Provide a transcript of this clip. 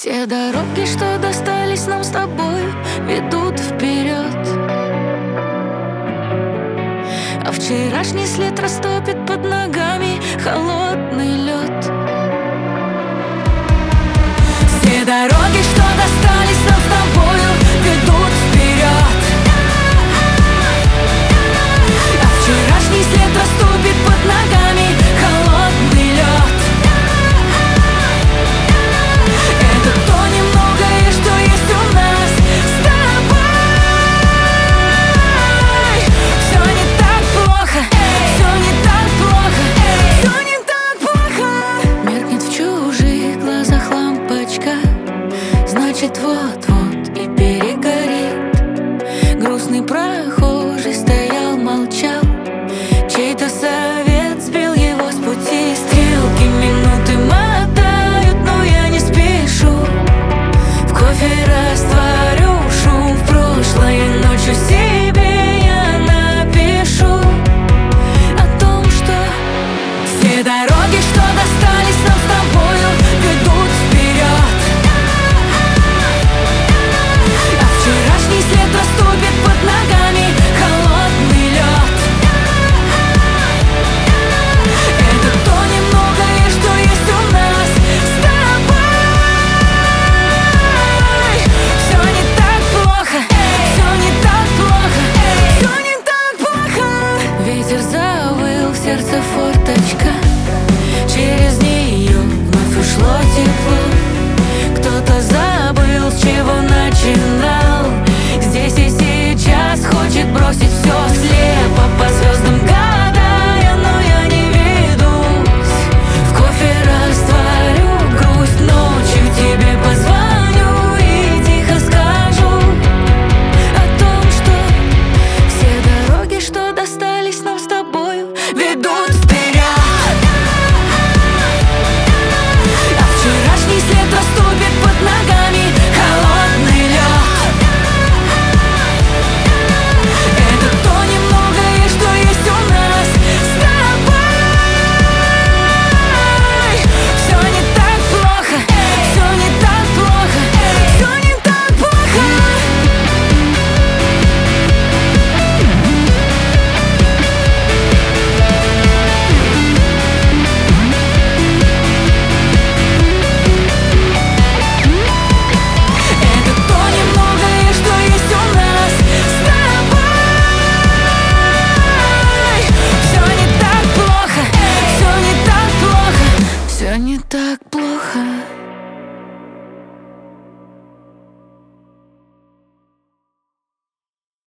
Все дороги, что достались нам с тобой, ведут вперед. А вчерашний след растопит под ногами холодный лед. Все дороги, что достались нам с тобою, ведут вперед. А вчерашний след растопит под ногами холодный лед. Это то немногое, что есть у нас с тобой. Все не так плохо, все не так плохо, все не так плохо. Меркнет в чужих глазах лампочка, значит вот-вот и перегорит. Грустный прохожий стоял, молчал, чей-то совет сбил его с пути. Стрелки минуты мотают, но я не спешу. В кофе растворю шум в прошлое, ночью себе я напишу о том, что все дороги, что достались нам с тобою, ведут вперед. А вчерашний след растопит под ногами холодный лед. Это то немногое, что есть у нас с тобой. Все не так плохо, все не так плохо, все не так плохо. Ветер завыл, в сердце форточка, через нее вновь ушло тепло. Кто-то забыл, с чего начинал, здесь и сейчас хочет бросить все слепо по звездам гадая, но я не ведусь. В кофе растворю грусть, ночью тебе позвоню и тихо скажу о том, что все дороги, что достались нам с тобою, ведут вперед. А вчерашний след растопит под ногами